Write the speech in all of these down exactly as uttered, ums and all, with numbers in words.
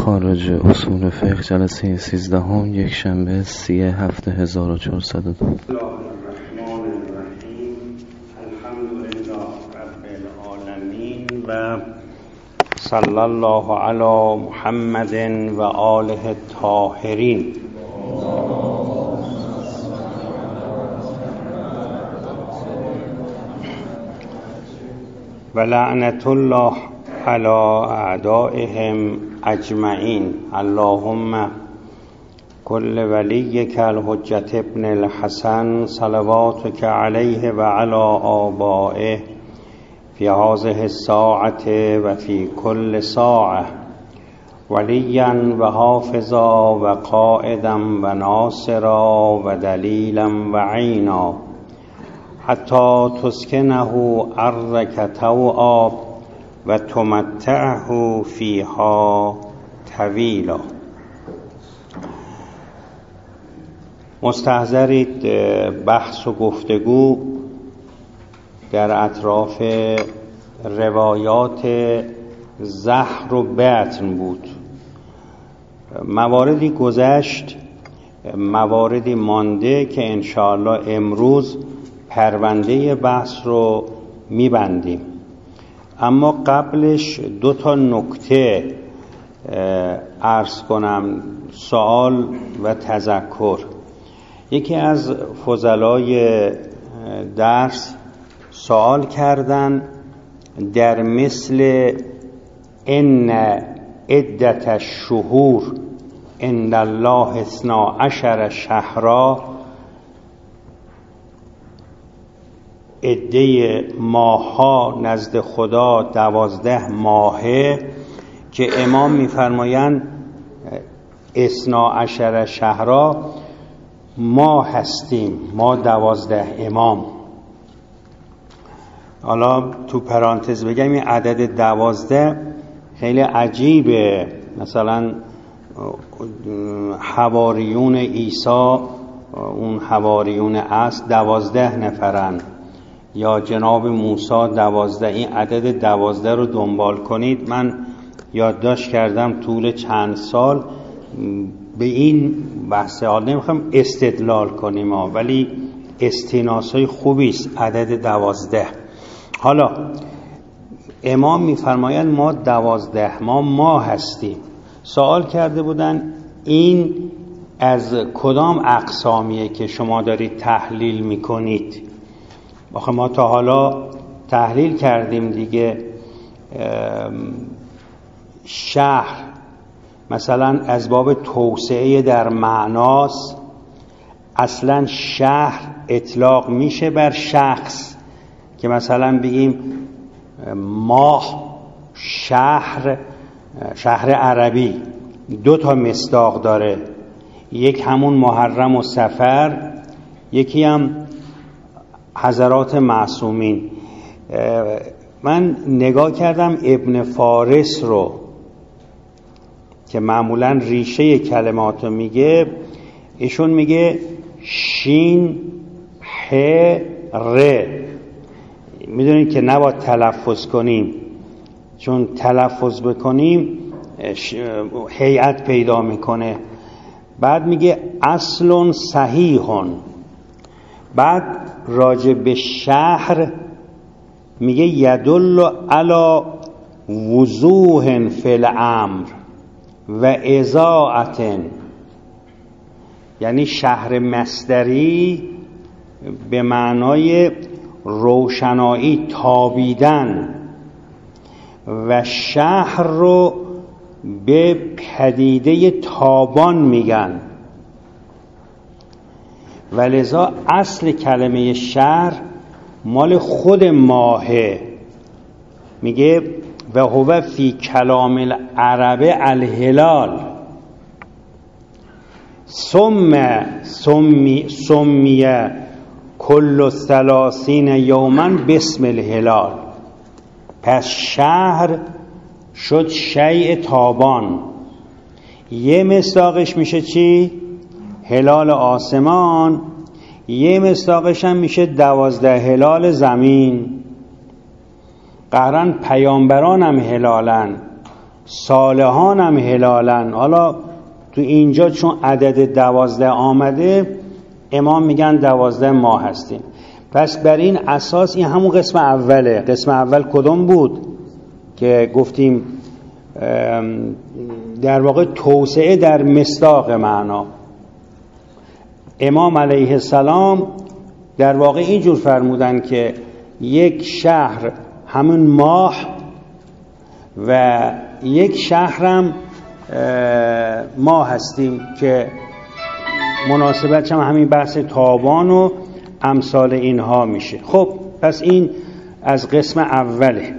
خارج اصول فقه جلسه سیزدهم یک شنبه سی هفت هزار و چهارصد و دو. بسم الله الرحمن الرحیم. الحمدلله رب العالمین و صلی الله علی محمد و آله الطاهرین. و لعنت الله علی اعدائهم اجمعین. اللهم کل ولیک الحجة ابن الحسن صلواتک علیه و علی آبائه فی هذه الساعة و فی کل ساعة ولیا و حافظا و قائدا و ناصرا و دلیلا و عینا حتی تسکنه ارضک طوعا و تمتعه فیها طویلا. مستحضرید بحث و گفتگو در اطراف روایات زهر و بطن بود. مواردی گذشت، مواردی مانده که انشاءالله امروز پرونده بحث رو میبندیم. اما قبلش دو تا نکته عرض کنم، سوال و تذکر. یکی از فضلای درس سوال کردن در مثل ان عدت الشهور عند الله اثنا عشر شهرا، عده ماه‌ها نزد خدا دوازده ماهه که امام می‌فرمایند اثنا عشر شهرا ما هستیم، ما دوازده امام. حالا تو پرانتز بگم این عدد دوازده خیلی عجیبه. مثلا حواریون عیسی، اون حواریون اصل دوازده نفرن، یا جناب موسی دوازده. این عدد دوازده رو دنبال کنید. من یادداشت کردم طول چند سال به این بحث. حال نمیخوام استدلال کنیم ها، ولی استیناسای خوبی است عدد دوازده. حالا امام میفرمایند ما دوازده ما ما هستیم. سوال کرده بودن این از کدام اقسامیه که شما دارید تحلیل میکنید؟ آخه ما تا حالا تحلیل کردیم دیگه. شهر مثلا از باب توسعه در معناست. اصلا شهر اطلاق میشه بر شخص که مثلا بگیم ماه، شهر، شهر عربی دو تا مصداق داره، یک همون محرم و صفر، یکی هم حضرات معصومین. من نگاه کردم ابن فارس رو که معمولا ریشه کلماتو میگه. ایشون میگه شین ح ر. میدونید که نباید تلفظ کنیم، چون تلفظ بکنیم هیئت پیدا میکنه. بعد میگه اصل صحیحون. بعد راجع به شهر میگه یدل علی وضوح فی الامر و اضاعت، یعنی شهر مصدری به معنای روشنایی، تابیدن، و شهر رو به پدیده تابان میگن. ولذا اصل کلمه شهر مال خود ماهه. میگه و هو فی کلام العرب الهلال ثم سمی سمیه کل ثلاثین یوما بسم الهلال. پس شهر شد شیء تابان. یه مصداقش میشه چی؟ هلال آسمان. یه مصداقش هم میشه دوازده هلال زمین. قهرن پیامبران هم هلالن. صالحانم هلالن. حالا تو اینجا چون عدد دوازده آمده، امام میگن دوازده ماه هستیم. پس بر این اساس این همون قسم اوله. قسم اول کدوم بود که گفتیم در واقع توسعه در مصداق معنا. امام علیه السلام در واقع اینجور فرمودن که یک شهر همون ماه و یک شهرم ما هستیم که مناسبتش هم همین بحث تابان و امثال اینها میشه. خب پس این از قسم اوله.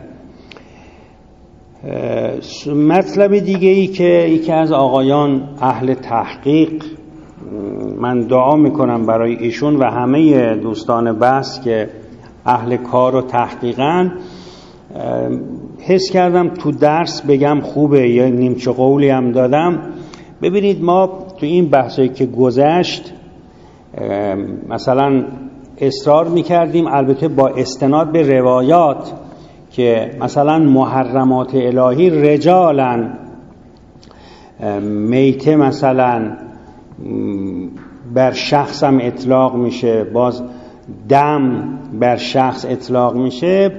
مطلب دیگه ای که یکی از آقایان اهل تحقیق، من دعا میکنم برای ایشون و همه دوستان بحث که اهل کار و تحقیقن، حس کردم تو درس بگم خوبه، یا نیمچه قولی هم دادم. ببینید ما تو این بحثایی که گذشت مثلا اصرار میکردیم، البته با استناد به روایات، که مثلا محرمات الهی رجالن، میته مثلا بر شخص هم اطلاق میشه، باز دم بر شخص اطلاق میشه.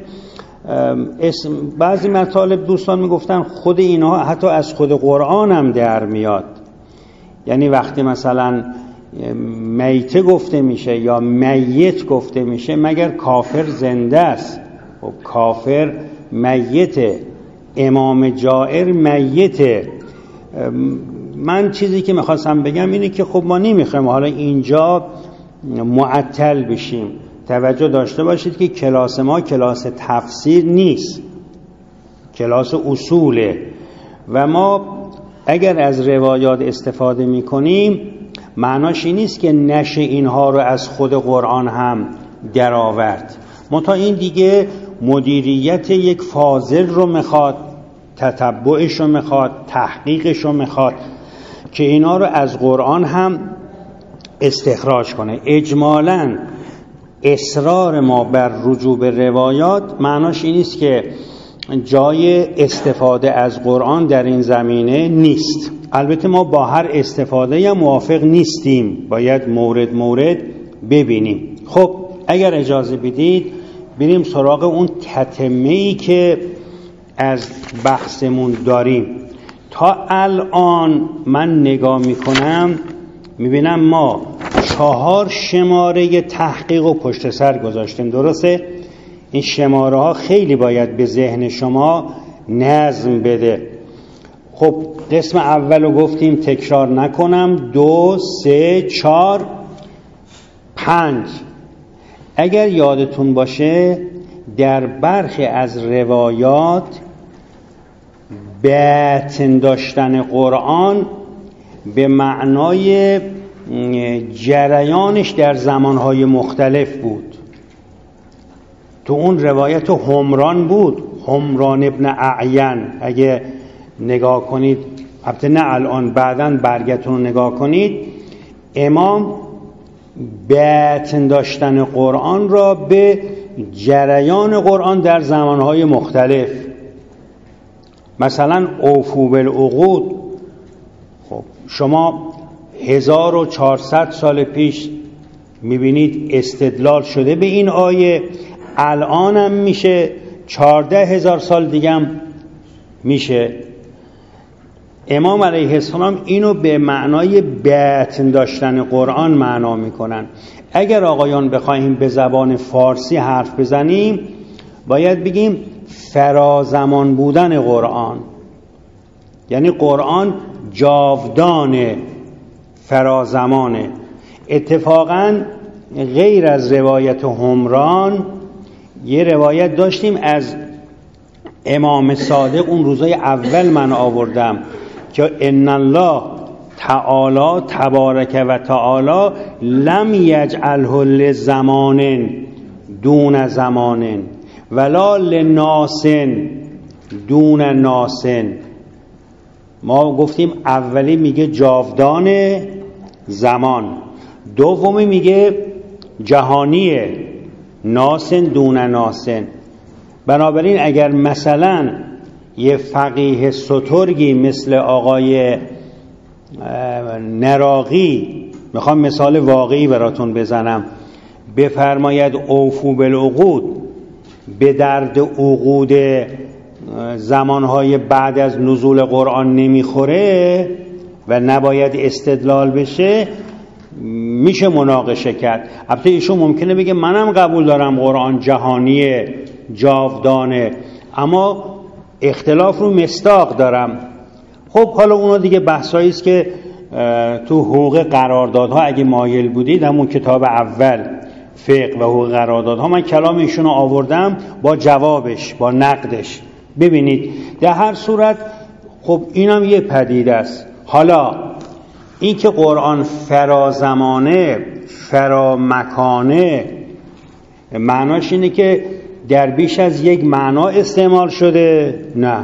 بعضی مطالب دوستان میگفتن خود اینها حتی از خود قرآن هم در میاد. یعنی وقتی مثلا میته گفته میشه یا میت گفته میشه، مگر کافر زنده است؟ خب کافر میته، امام جائر میته. من چیزی که میخواستم بگم اینه که خب ما نمیخوایم حالا اینجا معطل بشیم. توجه داشته باشید که کلاس ما کلاس تفسیر نیست، کلاس اصوله و ما اگر از روایات استفاده میکنیم معناش این نیست که نشه اینها رو از خود قرآن هم در آورد. منتها این دیگه مدیریت یک فاضل رو میخواد، تتبعش رو میخواد، تحقیقش رو میخواد که اینا رو از قرآن هم استخراج کنه. اجمالاً اصرار ما بر رجوع به روایات معناش این نیست که جای استفاده از قرآن در این زمینه نیست. البته ما با هر استفاده هم موافق نیستیم، باید مورد مورد ببینیم. خب اگر اجازه بدید بریم سراغ اون تتمه‌ای که از بحثمون داریم. تا الان من نگاه میکنم میبینم ما چهار شماره تحقیق و پشت سر گذاشتیم. درسته؟ این شماره ها خیلی باید به ذهن شما نظم بده. خب قسم اول رو گفتیم، تکرار نکنم، دو، سه، چار، پنج. اگر یادتون باشه در برخی از روایات باطن داشتن قرآن به معنای جریانش در زمانهای مختلف بود. تو اون روایت حمران بود، حمران ابن اعین، اگه نگاه کنید، البته نه الان، بعداً برگتون رو نگاه کنید، امام باطن داشتن قرآن را به جریان قرآن در زمانهای مختلف، مثلا اوفو بالعقود. خب شما هزار و چهارصد سال پیش میبینید استدلال شده به این آیه، الان هم میشه، چارده هزار سال دیگه هم میشه. امام علیه السلام اینو به معنای باطن داشتن قرآن معنا میکنن. اگر آقایان بخوایم به زبان فارسی حرف بزنیم باید بگیم فرازمان بودن قرآن، یعنی قرآن جاودانه، فرازمانه. اتفاقا غیر از روایت حمران یه روایت داشتیم از امام صادق، اون روزای اول من آوردم، که ان الله تعالی تبارک و تعالی لم یجعله لزمان دون زمان ولا لناس دون ناس. ما گفتیم اولی میگه جاودان زمان، دومی میگه جهانیه، ناس دون ناس. بنابراین اگر مثلا یه فقیه سترگی مثل آقای نراقی، میخوام مثال واقعی براتون بزنم، بفرماید اوفو بالعقود، به درد عقود زمانهای بعد از نزول قرآن نمیخوره و نباید استدلال بشه، میشه مناقشه کرد. البته ایشون ممکنه بگه منم قبول دارم قرآن جهانیه، جاودانه، اما اختلاف رو مصداق دارم. خب حالا اونا دیگه بحثایی است که تو حقوق قراردادها اگه مایل بودید، همون کتاب اول فقه و حقوق قراردادها، من کلام ایشون رو آوردم با جوابش، با نقدش. ببینید در هر صورت خب اینم یه پدیده است. حالا این که قرآن فرازمانه، فرامکانه، معناش اینه که در بیش از یک معنا استعمال شده؟ نه،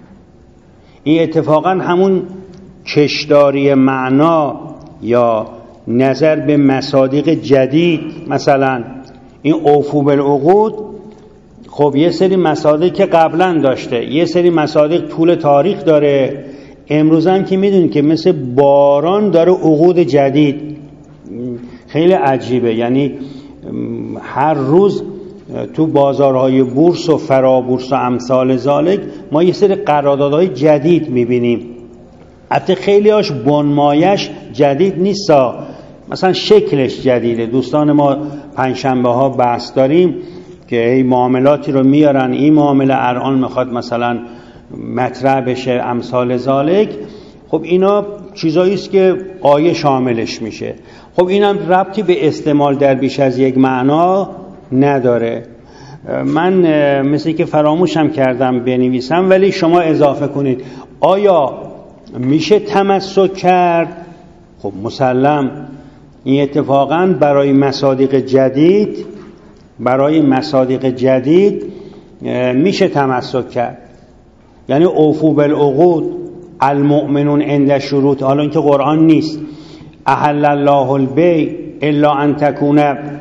این اتفاقا همون کشداری معنا یا نظر به مصادیق جدید، مثلا این اوفو بالعقود، خب یه سری مصادیق که قبلا داشته، یه سری مصادیق طول تاریخ داره، امروز هم که میدونید که مثل باران داره عقود جدید. خیلی عجیبه، یعنی هر روز تو بازارهای بورس و فرابورس و امثال ذالک ما یه سری قراردادهای جدید میبینیم. حتی خیلی هاش بنمایش جدید نیستا، مثلا شکلش جدیده. دوستان ما پنجشنبه ها بحث داریم که ای معاملاتی رو میارن، این معامله الان میخواد مثلا مطرح بشه، امثال ذالک. خب اینا چیزایی است که آیه شاملش میشه. خب اینم ربطی به استعمال در بیش از یک معنا نداره. من مثل که فراموشم کردم بنویسم، ولی شما اضافه کنید آیا میشه تمسک کرد؟ خب مسلم این اتفاقا برای مصادیق جدید، برای مصادیق جدید میشه تمسک کرد. یعنی اوفو بالعقود، المؤمنون عند شروط. حالا اینکه قرآن نیست، احل الله البیع الا ان تکون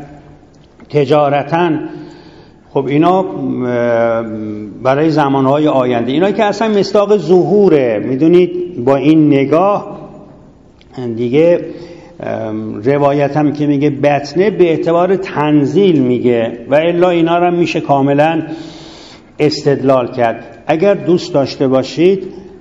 تجارتاً، خب اینا برای زمانهای آینده، اینا که اصلا مصداق ظهوره. میدونید با این نگاه دیگه روایت هم که میگه بطنه به اعتبار تنزیل میگه، و الا اینا رو میشه کاملا استدلال کرد. اگر دوست داشته باشید،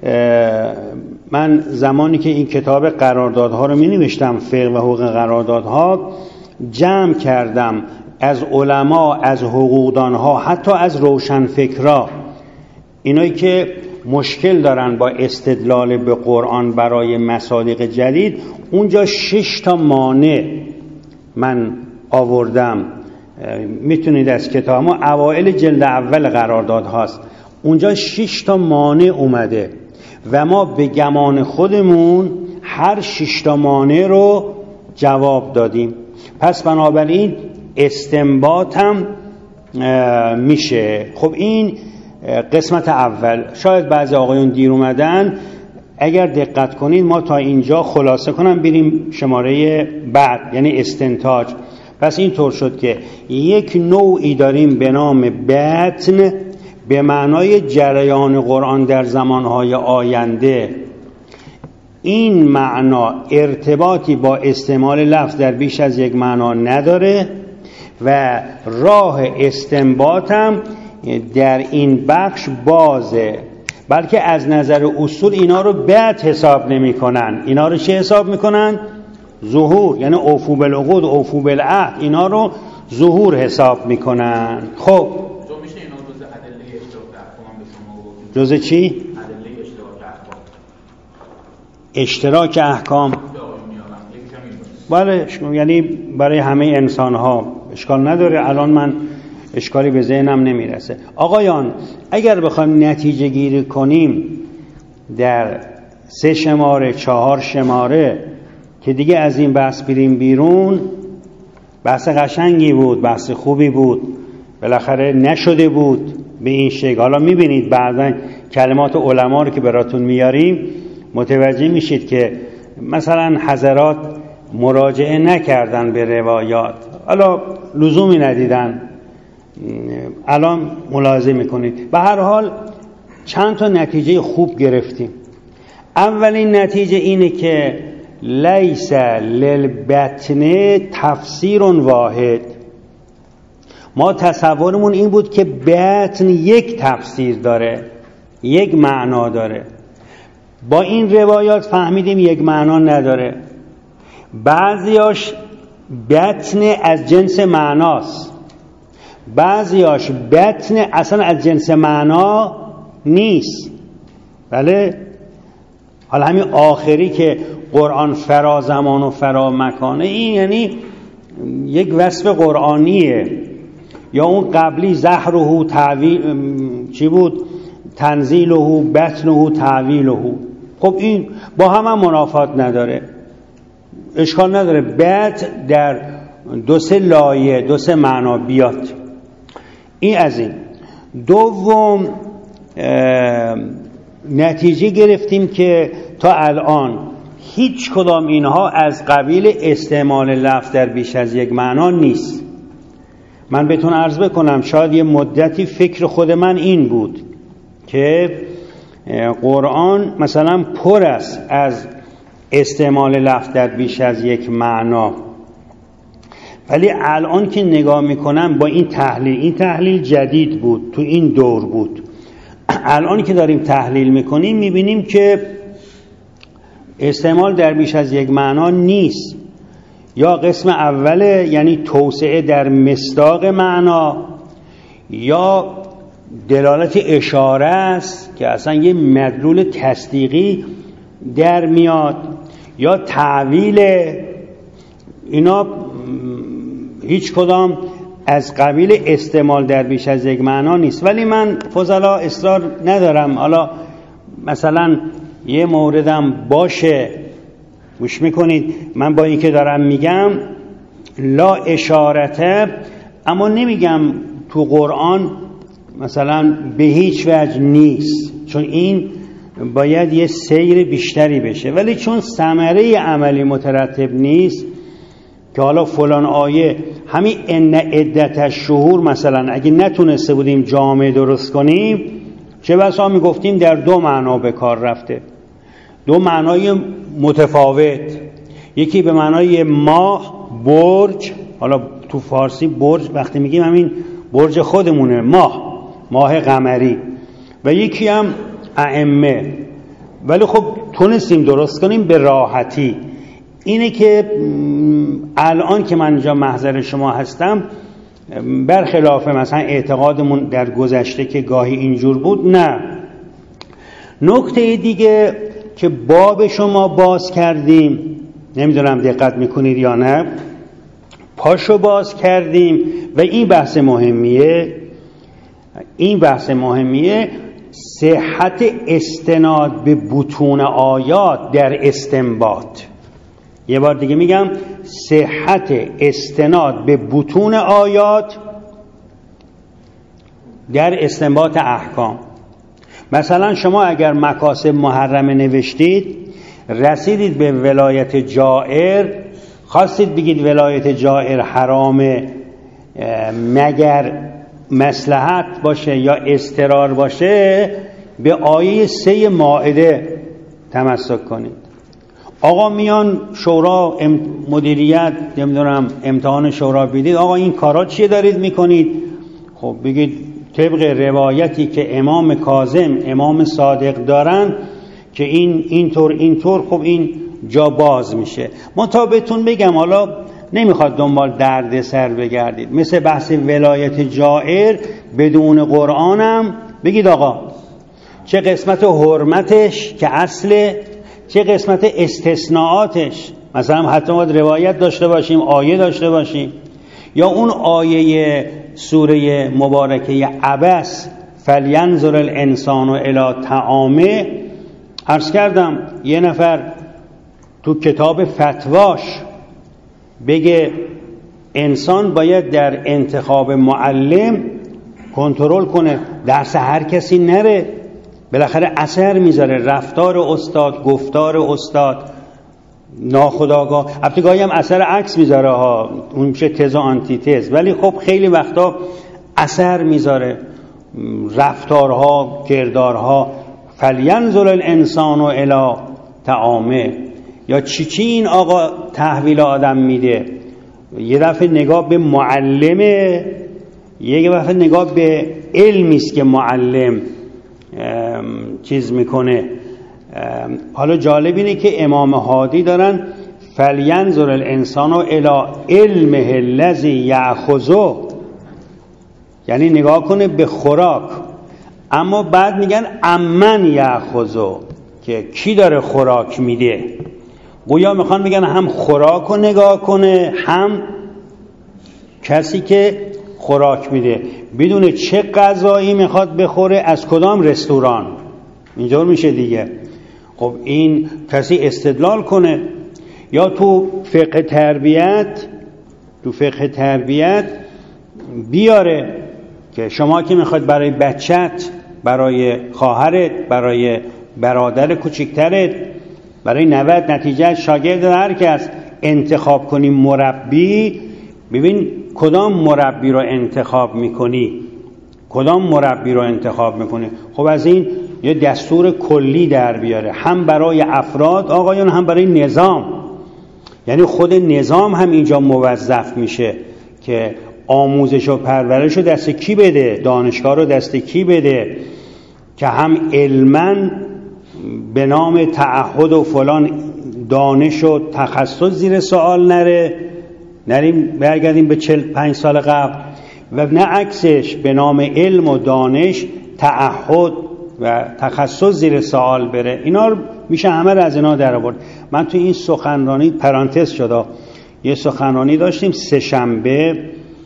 من زمانی که این کتاب قراردادها رو می نوشتم، فقه و حقوق قراردادها، جمع کردم از علما، از حقوقدانها، حتی از روشنفکرا، اینایی که مشکل دارن با استدلال به قرآن برای مصادیق جدید. اونجا شش تا مانع من آوردم، میتونید از کتاب ما اوائل جلد اول قرارداد هاست، اونجا شش تا مانع اومده و ما به گمان خودمون هر شش تا مانع رو جواب دادیم. پس بنابراین استنباط هم میشه. خب این قسمت اول. شاید بعضی آقایون دیر اومدن، اگر دقت کنید ما تا اینجا خلاصه کنم بریم شماره بعد، یعنی استنتاج. پس این طور شد که یک نوعی داریم به نام بطن، به معنای جریان قرآن در زمانهای آینده. این معنا ارتباطی با استعمال لفظ در بیش از یک معنا نداره و راه استنباط هم در این بخش بازه، بلکه از نظر اصول اینا رو بد حساب نمی کنن. اینا رو چه حساب میکنن؟ ظهور، یعنی اوفو بالعقود، اوفو بالعهد، اینا رو ظهور حساب میکنن. خب جزء چی؟ ادله اشتراک احکام. بله، یعنی برای همه انسان ها اشکال نداره. الان من اشکالی به ذهنم نمیرسه. آقایان اگر بخوایم نتیجه گیری کنیم در سه شماره، چهار شماره که دیگه از این بحث بریم بیرون، بحث قشنگی بود، بحث خوبی بود، بالاخره نشده بود به این شکل. حالا میبینید بعضا کلمات علما رو که براتون میاریم متوجه میشید که مثلا حضرات مراجعه نکردن به روایات، حالا لزومی ندیدن، الان ملاحظه میکنید. به هر حال چند تا نتیجه خوب گرفتیم. اولین نتیجه اینه که لیس للبطن تفسیر واحد. ما تصورمون این بود که بطن یک تفسیر داره، یک معنا داره. با این روایات فهمیدیم یک معنا نداره. بعضیاش بطن از جنس معناست، بعضیاش بطن اصلا از جنس معنا نیست. بله، حالا همین آخری که قرآن فرا زمان و فرا مکانه، این یعنی یک وصف قرآنیه. یا اون قبلی زهره تعویل چی بود؟ تنزیله بطنه تعویله. خب این با هم, هم منافات نداره، اشکال نداره بطن در دو سه لایه دو سه معنا بیاد. این از این. دوم نتیجه گرفتیم که تا الان هیچ کدام اینها از قبیل استعمال لفظ در بیش از یک معنا نیست. من بهتون عرض بکنم شاید یه مدتی فکر خود من این بود که قرآن مثلا پر است از استعمال لفظ در بیش از یک معنا، ولی الان که نگاه میکنم با این تحلیل، این تحلیل جدید بود، تو این دور بود، الان که داریم تحلیل میکنیم میبینیم که استعمال در بیش از یک معنا نیست. یا قسم اوله یعنی توسعه در مصداق معنا، یا دلالت اشاره است که اصلا یه مدلول تصدیقی در میاد، یا تعویل. اینا هیچ کدام از قبیل استعمال در بیش از یک معنا نیست. ولی من فضلا اصرار ندارم، حالا مثلا یه موردم باشه گوش میکنید، من با این که دارم میگم لا اشارته، اما نمیگم تو قرآن مثلا به هیچ وجه نیست، چون این باید یه سیر بیشتری بشه. ولی چون ثمره عملی مترتب نیست که حالا فلان آیه همین ان عدت الشهور مثلا اگه نتونسته بودیم جامع درست کنیم، چه بسا میگفتیم در دو معنا به کار رفته، دو معنای متفاوت. یکی به معنای ماه، برج، حالا تو فارسی برج وقتی میگیم همین برج خودمونه، ماه، ماه قمری، و یکی هم ائمه. ولی خب تونستیم درست کنیم به راحتی. اینه که الان که من اینجا محضر شما هستم، برخلاف مثلا اعتقادمون در گذشته که گاهی اینجور بود، نه. نکته دیگه که باب شما باز کردیم، نمیدونم دقت میکنید یا نه، پاشو باز کردیم و این بحث مهمیه، این بحث مهمیه صحت استناد به بطون آیات در استنباط. یه بار دیگه میگم، صحت استناد به بطون آیات در استنباط احکام. مثلا شما اگر مکاسب محرمه نوشتید، رسیدید به ولایت جائر، خواستید بگید ولایت جائر حرامه مگر مصلحت باشه یا اضطرار باشه، به آیه سه مائده تمسک کنید. آقا میان شورا مدیریت نمیدونم امتحان شورا بیدید، آقا این کارا چیه دارید میکنید؟ خب بگید طبق روایتی که امام کاظم امام صادق دارن که این اینطور اینطور، خب این جا باز میشه. من تا بهتون بگم، حالا نمیخواد دنبال درد سر بگردید، مثل بحث ولایت جائر بدون قرآنم بگید آقا چه قسمت حرمتش که اصله، چه قسمت استثناءاتش، مثلا حتی باید روایت داشته باشیم، آیه داشته باشیم، یا اون آیه سوره مبارکه عبس فلینظر الانسان الی طعامه. عرض کردم یه نفر تو کتاب فتواش بگه انسان باید در انتخاب معلم کنترل کنه، درس هر کسی نره، بالاخره اثر میذاره، رفتار استاد، گفتار استاد ناخودآگاه، البته هم اثر عکس میذاره ها، اون میشه تز و آنتی تز، ولی خب خیلی وقتا اثر میذاره. رفتارها، کردارها. فلینظر الانسان الی طعامه، یا چی چی این آقا تحویل آدم میده. یه دفعه نگاه به معلمه، یه دفعه نگاه به علمی است که معلم چیز میکنه. حالا جالب اینه که امام هادی دارن فلینظر الانسان الی علمه الذی یأخذه، یعنی نگاه کنه به خوراک، اما بعد میگن امن یأخذه، که کی داره خوراک میده. گویا میخوان میگن هم خوراک رو نگاه کنه، هم کسی که خوراک میده بدونه چه غذایی میخواد بخوره، از کدام رستوران. اینجور میشه دیگه. خب این کسی استدلال کنه. یا تو فقه تربیت تو فقه تربیت بیاره که شما که میخواد برای بچت، برای خواهرت، برای برادر کوچکترت، برای نوت، نتیجه شاگرد هر کس انتخاب کنی مربی، ببین کدام مربی رو انتخاب میکنی، کدام مربی رو انتخاب میکنی. خب از این یه دستور کلی در بیاره، هم برای افراد آقایون، هم برای نظام. یعنی خود نظام هم اینجا موظف میشه که آموزش و پرورش رو دست کی بده، دانشگاه رو دست کی بده، که هم علماً به نام تعهد و فلان دانش و تخصص زیر سوال نره، نریم برگردیم به چهل پنج سال قبل، و نه عکسش به نام علم و دانش، تعهد و تخصص زیر سوال بره. اینا رو میشه همه رو از اینا در آورد. من تو این سخنرانی پرانتز شده، یه سخنرانی داشتیم سه شنبه،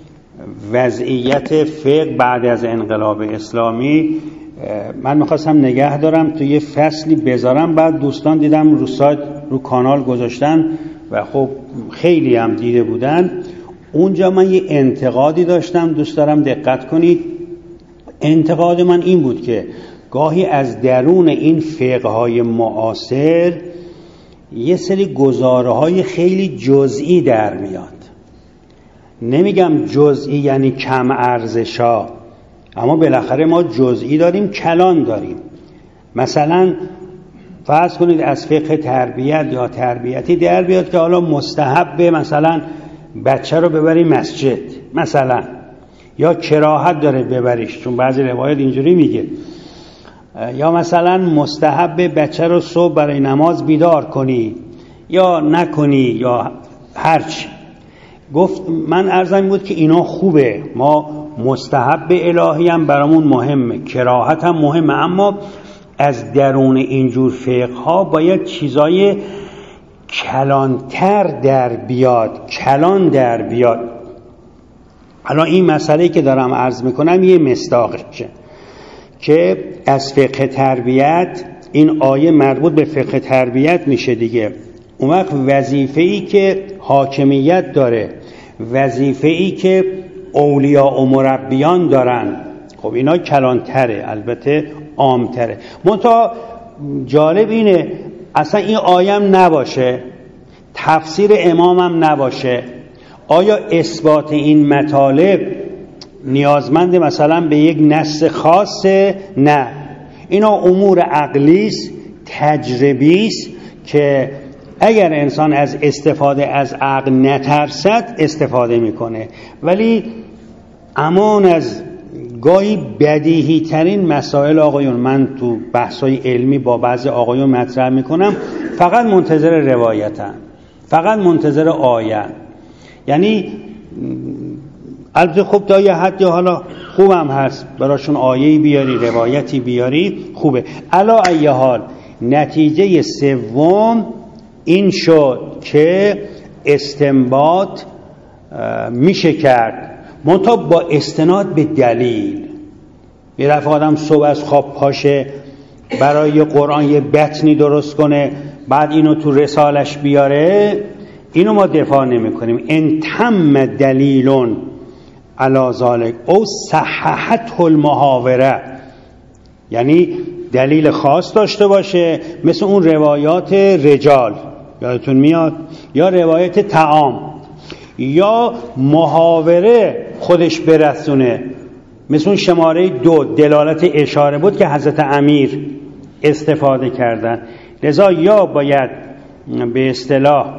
وضعیت فقه بعد از انقلاب اسلامی. من میخواستم نگه دارم تو یه فصلی بذارم، بعد دوستان دیدم رو سایت رو کانال گذاشتن و خب خیلی هم دیده بودن. اونجا من یه انتقادی داشتم، دوست دارم دقت کنید. انتقاد من این بود که گاهی از درون این فقه‌های معاصر یه سری گزاره‌های خیلی جزئی در میاد. نمیگم جزئی یعنی کم ارزشا، اما بالاخره ما جزئی داریم، کلان داریم. مثلا فرض کنید از فقه تربیت یا تربیتی در بیاد که حالا مستحبه مثلا بچه رو ببری مسجد مثلا، یا کراهت داره ببریش، چون بعضی روایت اینجوری میگه، یا مثلا مستحبه بچه رو صبح برای نماز بیدار کنی یا نکنی یا هرچی. گفت من عرضم بود که اینا خوبه، ما مستحب الهی هم برامون مهمه، کراهت هم مهمه، اما از درون اینجور فقه ها باید چیزای کلانتر در بیاد، کلان در بیاد. الان این مسئله که دارم عرض میکنم یه مصداقشه که از فقه تربیت، این آیه مربوط به فقه تربیت میشه دیگه. اون وقت وظیفه‌ای که حاکمیت داره، وظیفه‌ای که اولیاء و مربیان دارن، خب اینا کلانتره، البته عامتره. منتها جالب اینه اصلا این آیم نباشه، تفسیر امامم نباشه، آیا اثبات این مطالب نیازمند مثلا به یک نص خاصه؟ نه، اینا امور عقلیست، تجربیست که اگر انسان از استفاده از عقل نترسد استفاده میکنه. ولی امان از گاهی بدیهی ترین مسائل آقایون، من تو بحثای علمی با بعضی آقایون مطرح میکنم، فقط منتظر روایتن، فقط منتظر آیه. یعنی البته خب تا یه حد یا حالا خوبم هست براشون آیه‌ای بیاری، روایتی بیاری، خوبه. علا ای حال نتیجه سوم این شد که استنباط میشه کرد، منتها با استناد به دلیل. یه دفعه آدم صبح از خواب پاشه برای قرآن یه بطنی درست کنه، بعد اینو تو رسالش بیاره، اینو ما دفاع نمی کنیم. ان تم دلیلون علی ذالک او صححته المحاوره، یعنی دلیل خاص داشته باشه، مثل اون روایات رجال یادتون میاد، یا روایت طعام، یا محاوره خودش برسونه. مثل شماره دو دلالت اشاره بود که حضرت امیر استفاده کردن. لذا یا باید به اصطلاح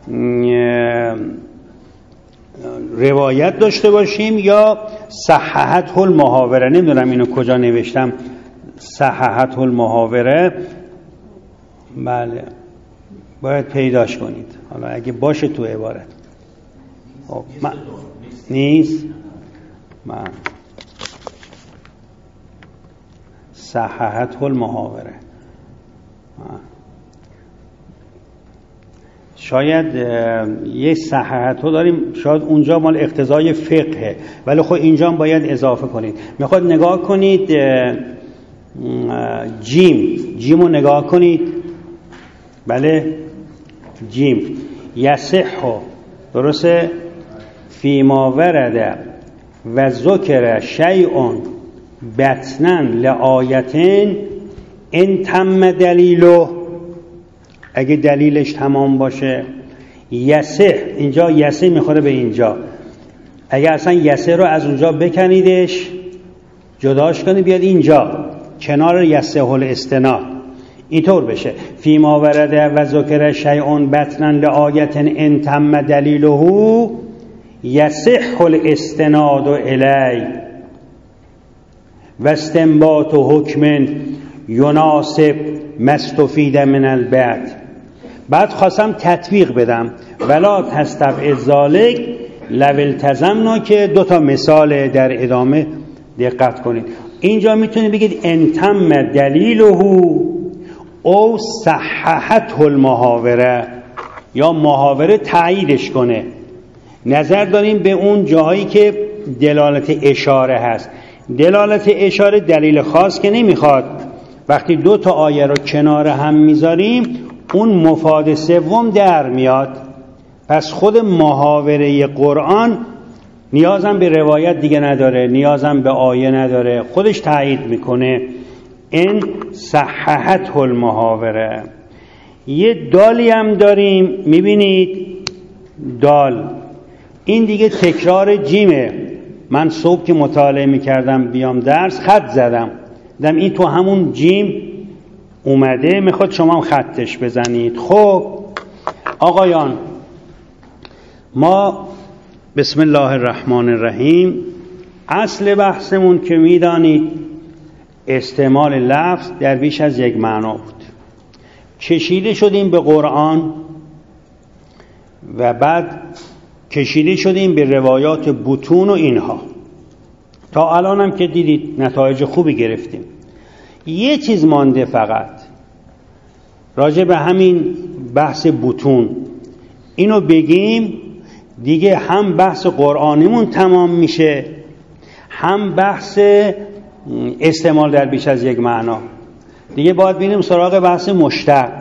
روایت داشته باشیم یا صححت المحاوره. نمیدونم اینو کجا نوشتم، صححت المحاوره، بله باید پیداش کنید. حالا اگه باشه تو عبارت خب من... نیست من صححت المحاوره شاید یه صححتو داریم، شاید اونجا مال اقتضای فقهه، ولی خب اینجا باید اضافه کنید. میخواد نگاه کنید جیم جیمو نگاه کنید، بله جیم یصح درسته فیما ورد و ذکر شیء بطنا لآیتین ان تم دلیله، اگه دلیلش تمام باشه. یصح اینجا یصح میخوره به اینجا، اگه اصلا یصح رو از اونجا بکنیدش جداش کنید بیاد اینجا کنار یصح الاستناد، اینطور بشه فیما ورده و ذکر شیء بطنا لآیت ان تم دلیله یصح الاستناد الی و استنباط حکم یناسب مستفید من البعد. بعد خواستم تطبیق بدم ولا تستبعد ذلک لو التزمنا، که دو تا مثال در ادامه دقت کنید. اینجا میتونید بگید ان تم دلیله او صححت المحاوره، یا محاوره تاییدش کنه. نظر داریم به اون جاهایی که دلالت اشاره هست. دلالت اشاره دلیل خاص که نمیخواد. وقتی دو تا آیه رو کنار هم میذاریم اون مفاد سوم در میاد. پس خود محاوره قرآن نیازم به روایت دیگه نداره، نیازم به آیه نداره، خودش تایید میکنه. این صححت المحاوره. یه دالی هم داریم میبینید، دال این دیگه تکرار جیمه. من صبح که مطالعه میکردم بیام درس خط زدم، دیدم این تو همون جیم اومده، میخواد شما هم خطش بزنید. خب آقایان، ما بسم الله الرحمن الرحیم اصل بحثمون که میدانید استعمال لفظ در بیش از یک معنا بود. کشیده شدیم به قرآن و بعد کشیده شدیم به روایات بطون و اینها. تا الان هم که دیدید نتایج خوبی گرفتیم. یه چیز مانده فقط راجع به همین بحث بطون، اینو بگیم دیگه هم بحث قرآنیمون تمام میشه، هم بحث استعمال در بیش از یک معنا. دیگه باید بینیم سراغ بحث مشتق.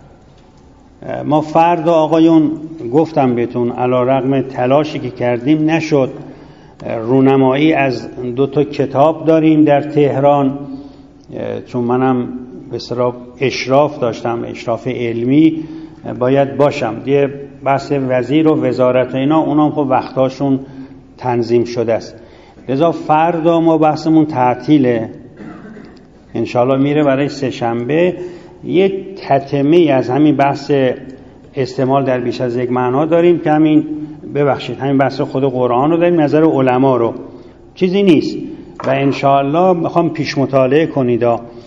ما فردا آقایون گفتم بهتون علی رغم تلاشی که کردیم نشد. رونمایی از دو تا کتاب داریم در تهران، چون منم به اصطلاح اشراف داشتم، اشراف علمی باید باشم دیگه. بحث وزیر و وزارت و اینا اونام خب وقتاشون تنظیم شده است. لذا فردا ما بحثمون تعطیله، انشالله میره برای سه شنبه. یه تتمه از همین بحث استعمال در بیش از یک معنا داریم که همین ببخشید همین بحث خود قرآن رو داریم، نظر علما رو، چیزی نیست. و انشالله میخوام پیش مطالعه کنید.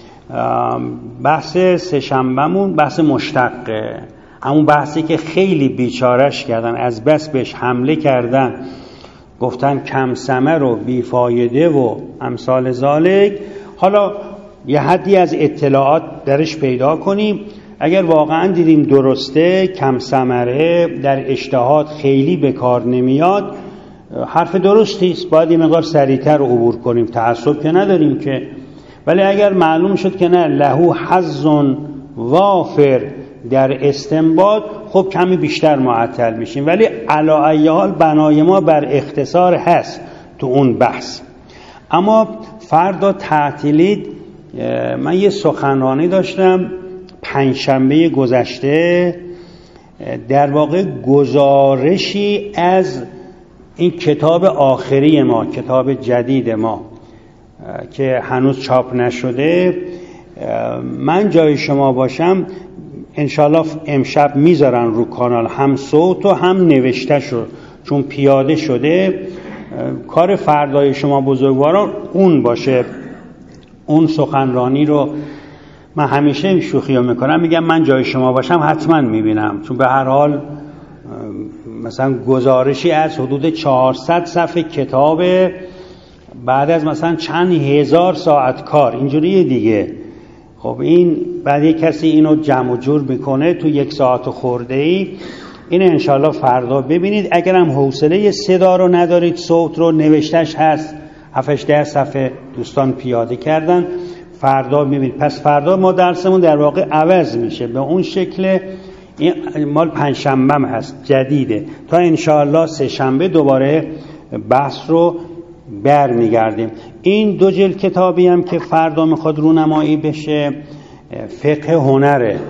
بحث سه شنبهمون بحث مشتقه، همون بحثی که خیلی بیچارش کردن، از بس بهش حمله کردن، گفتن کم ثمر و بیفایده و امثال ذالک. حالا یه حدی از اطلاعات درش پیدا کنیم. اگر واقعا دیدیم درسته، کم ثمره، در اجتهاد خیلی به کار نمیاد، حرف درستی است، باید یه مقدار سریعتر عبور کنیم. تعصب که نداریم که. ولی اگر معلوم شد که نه لهو حظ وافر در استنباط، خب کمی بیشتر معطل میشیم. ولی علی ای حال بنای ما بر اختصار هست تو اون بحث. اما فردا تعطیلید. من یه سخنرانی داشتم پنجشنبه گذشته، در واقع گزارشی از این کتاب آخری ما، کتاب جدید ما، که هنوز چاپ نشده، من جای شما باشم انشالله امشب میذارن رو کانال، هم صوت و هم نوشته شد، چون پیاده شده. کار فردای شما بزرگواران اون باشه. اون سخنرانی رو من همیشه شوخی ها میکنم، میگم من جای شما باشم حتما میبینم، چون به هر حال مثلا گزارشی از حدود چهارصد صفحه کتاب بعد از مثلا چند هزار ساعت کار اینجوریه دیگه. خب این بعد یک کسی اینو جمع و جور میکنه تو یک ساعت خورده ای، این انشالله فردا ببینید. اگرم حوصله صدا رو ندارید، صوت رو نوشتش هست، هفت ده صفحه دوستان پیاده کردن، فردا ببینید. پس فردا ما درسمون در واقع عوض میشه به اون شکل، این مال پنجشنبه هم هست جدیده، تا انشالله سه شنبه دوباره بحث رو بر میگردیم. این دو جلد کتابی هم که فردا میخواد رونمایی بشه فقه هنره،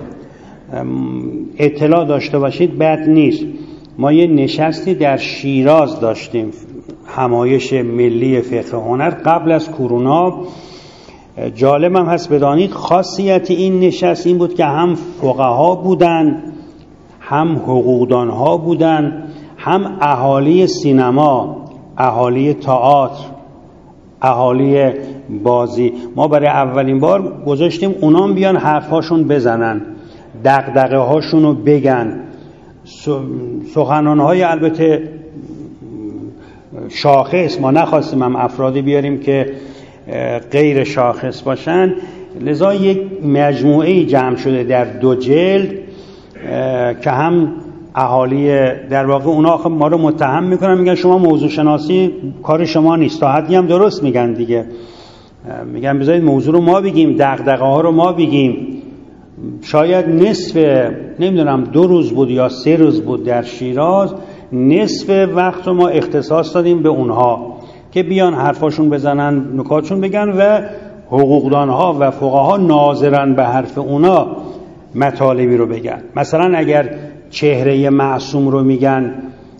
اطلاع داشته باشید بد نیست. ما یه نشستی در شیراز داشتیم، همایش ملی فقه هنر قبل از کرونا. جالب هم هست بدانید خاصیت این نشست این بود که هم فقها بودن، هم حقوقدان ها بودن، هم اهالی سینما، اهالی تئاتر، اهالی بازی. ما برای اولین بار گذاشتیم اونام بیان حرفاشون بزنن، دغدغه هاشونو بگن. سخنانهای البته شاخص، ما نخواستیم هم افرادی بیاریم که غیر شاخص باشن، لذا یک مجموعه جمع شده در دو جلد که هم اهالی در واقع اونا آخه ما رو متهم میکنن، میگن شما موضوع شناسی کار شما نیست، تا حدی هم درست میگن دیگه، میگن بذارید موضوع رو ما بگیم، دغدغه ها رو ما بگیم. شاید نصف نمیدونم دو روز بود یا سه روز بود در شیراز، نصف وقت رو ما اختصاص دادیم به اونها که بیان حرفاشون بزنن، نکاتشون بگن و حقوقدان ها و فقها ناظرن به حرف اونا مطالبی رو بگن. مثلا اگر چهره معصوم رو میگن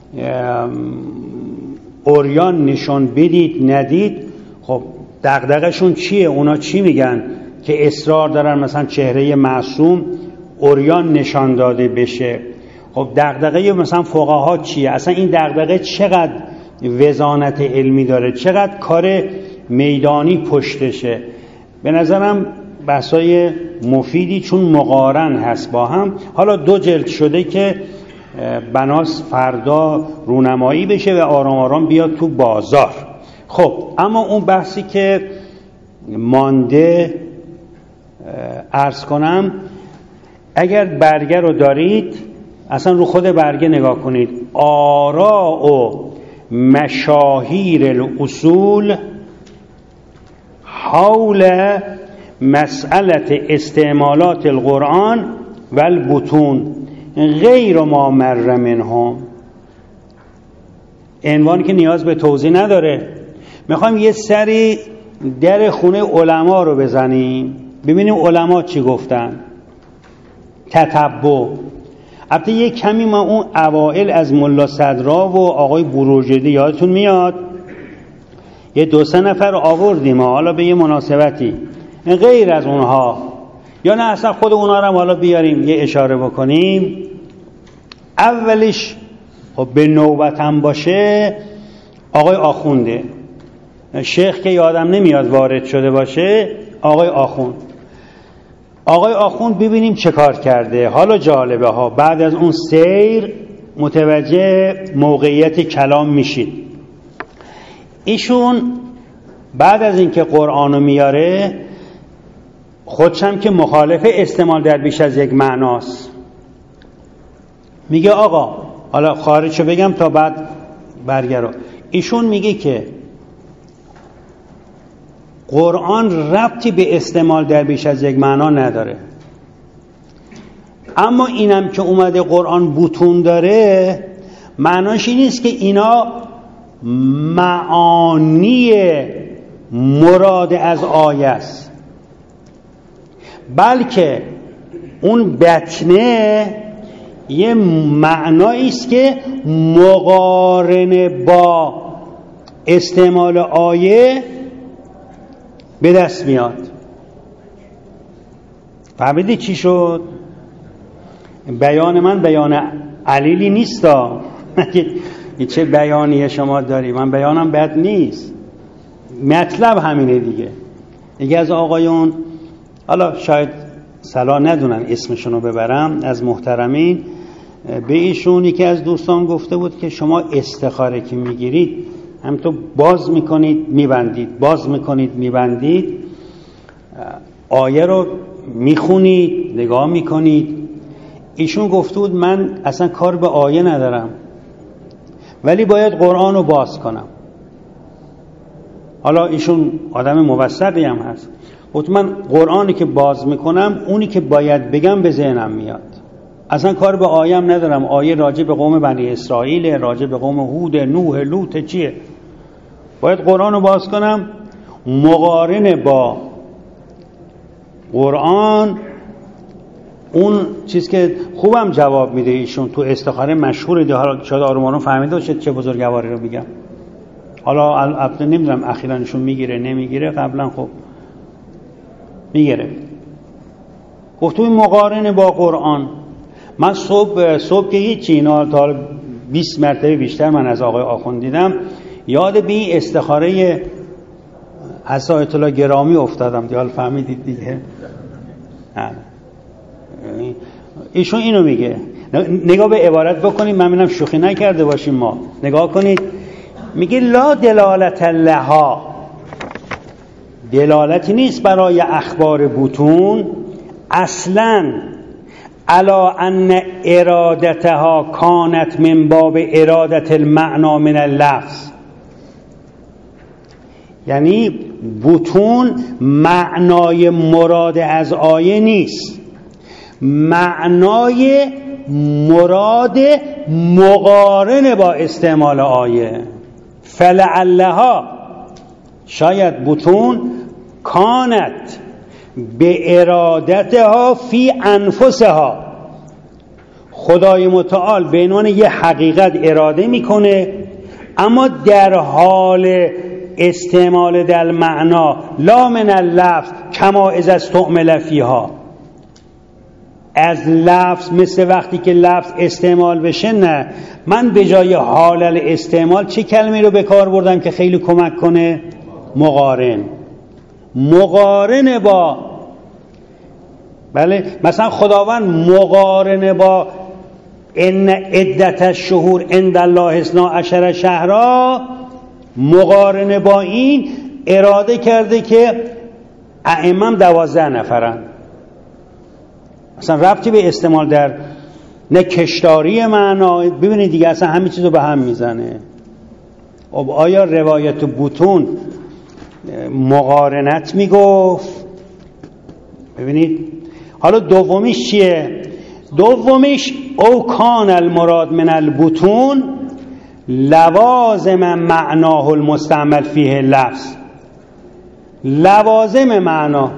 عریان نشان بدید ندید، خب دغدغه‌شون چیه؟ اونا چی میگن که اصرار دارن مثلا چهره معصوم عریان نشان داده بشه؟ خب دغدغه مثلا فقها چیه؟ اصلا این دغدغه چقدر وزانت علمی داره، چقدر کار میدانی پشتشه؟ به نظرم بحثای مفیدی چون مقارن هست با هم. حالا دو جلد شده که بناس فردا رونمایی بشه و آرام آرام بیاد تو بازار. خب اما اون بحثی که مانده عرض کنم، اگر برگه رو دارید اصلا رو خود برگه نگاه کنید، آراء و مشاهیر الاصول حول مسئله استعمالات القرآن و البطون غیر ما مر منهم. عنوانی که نیاز به توضیح نداره. میخوایم یه سری در خونه علما رو بزنیم ببینیم علما چی گفتن. تتبع. البته یه کمی ما اون اوائل از ملا صدرا و آقای بروجردی یادتون میاد، یه دو سه نفر آوردیم حالا به یه مناسبتی، غیر از اونها یا نه اصلا خود اونها رو حالا بیاریم یه اشاره بکنیم. اولش خب به نوبتم باشه آقای آخونده، شیخ که یادم نمیاد وارد شده باشه، آقای آخوند. آقای آخوند ببینیم چه کار کرده. حالا جالبه ها، بعد از اون سیر متوجه موقعیت کلام میشید. ایشون بعد از اینکه قرآنو میاره خودشم که مخالف استعمال در بیش از یک معناست، میگه آقا حالا خارجشو بگم تا بعد برگرو. ایشون میگه که قرآن ربطی به استعمال در بیش از یک معنا نداره، اما اینم که اومده قرآن بطون داره معناش این نیست که اینا معانی مراد از آیه است، بلکه اون بطنه یه معنایی است که مقارنه با استعمال آیه به دست میاد. فهمیدی چی شد؟ بیان من بیان علیلی نیستا. چه بیانیه شما داری؟ من بیانم بد نیست، مطلب همینه دیگه. یکی از آقایون، حالا شاید صلاح ندونن اسمشونو ببرم، از محترمین، به ایشون یکی از دوستان گفته بود که شما استخاره که میگیرید همینطور باز میکنید میبندید، باز میکنید میبندید، آیه رو میخونید نگاه میکنید. ایشون گفته بود من اصلا کار به آیه ندارم، ولی باید قرآن رو باز کنم. حالا ایشون آدم موثقی هم هست، گفت من قرآنی که باز میکنم اونی که باید بگم به ذهنم میاد، اصلا کار به آیه هم ندارم. آیه راجع به قوم بنی اسرائیل، راجع به قوم هود، نوح، لوط چیه؟ باید قرآن رو باز کنم، مقارن با قرآن اون چیز که خوبم جواب میده. ایشون تو استخاره مشهور ده، حالا شاید آرومانو فهمیده باشید چه بزرگواری رو میگم. حالا البته نمیدونم اخیراً ایشون میگیره نمیگیره، قبلا خب میگیره. گفتم این مقارنه با قرآن. من صبح صبح که هیچی اینا تا بیست مرتبه بیشتر من از آقای آخوند دیدم، یاد به این استخاره عصایت الله گرامی افتادم دیگه. حالا فهمیدید دیگه. ایشون اینو میگه، نگاه به عبارت بکنید، من میگم شوخی نکرده باشیم ما. نگاه کنید، میگه لا دلالت لها، دلالتی نیست برای اخبار بطون اصلا علا ان ارادتها کانت من باب ارادت المعنا من اللفظ. یعنی بطون معنای مراد از آیه نیست، معنای مراد مقارن با استعمال آیه. فلعلها، شاید بطون، کانت به ارادتها فی انفسها، خدای متعال به عنوان یه حقیقت اراده میکنه، اما در حال استعمال در معنا لا من اللفظ کما اذا استعمل فیها، از لفظ مثل وقتی که لفظ استعمال بشه. نه، من به جای حال الاستعمال چه کلمه رو به کار بردم که خیلی کمک کنه؟ مقارن. مقارن با، بله، مثلا خداوند مقارن با ان عدت الشهور عند الله اثنا عشر شهرا، مقارن با این اراده کرده که ائمه دوازده نفرن. اصلا ربطی به استعمال در نه کشداری معنا. ببینید دیگه اصلا همه چیزو به هم میزنه. خب آیا روایت بطون مقارنت میگفت؟ ببینید حالا دومیش چیه؟ دومیش او کان المراد من البطون لوازم معناه المستعمل فیه لفظ، لوازم معنا.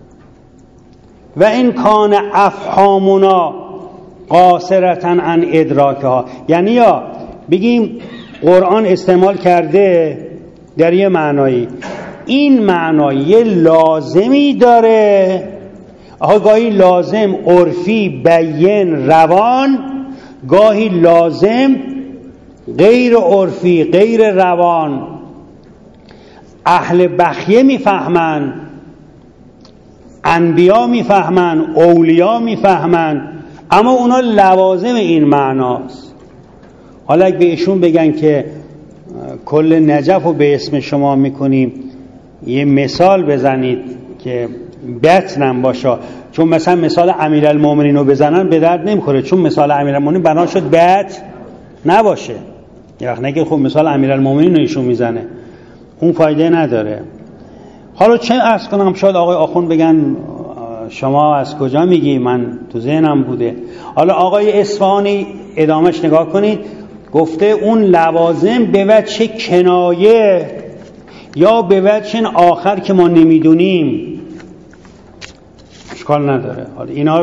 و این کان افهامنا قاصرتا عن ادراکها، یعنی یا بگیم قرآن استعمال کرده در یه معنایی، این معنی یه لازمی داره، آها گاهی لازم عرفی بیان روان، گاهی لازم غیر عرفی غیر روان. اهل بخیه میفهمن، انبیا میفهمن، اولیا میفهمن، اما اونا لوازم این معناست. حالا اگه به ایشون بگن که کل نجف رو به اسم شما میکنیم، یه مثال بزنید که بطنم باشه، چون مثلا مثال امیرالمومنین رو بزنن به درد نمیخوره، چون مثال امیرالمومنین بنا شد بط نباشه. یه وقت نگه خب مثال امیرالمومنین رو ایشون میزنه، اون فایده نداره. حالا چه عرض کنم، شاید آقای آخوند بگن شما از کجا میگی، من تو ذهنم بوده. حالا آقای اصفهانی ادامهش نگاه کنید، گفته اون لوازم به وجه کنایه یا به وجه آخر که ما نمیدونیم اشکال نداره. حالا اینا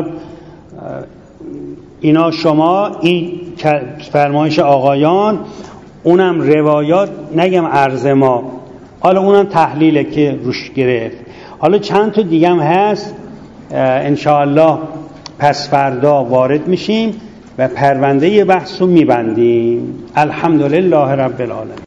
اینا شما این فرمایش آقایان، اونم روایات، نگم عرض ما، حالا اونم تحلیله که روش گرفت. حالا چند تا دیگه هم هست انشاءالله پس فردا وارد میشیم و پرونده بحث رو میبندیم. الحمدلله رب العالمین.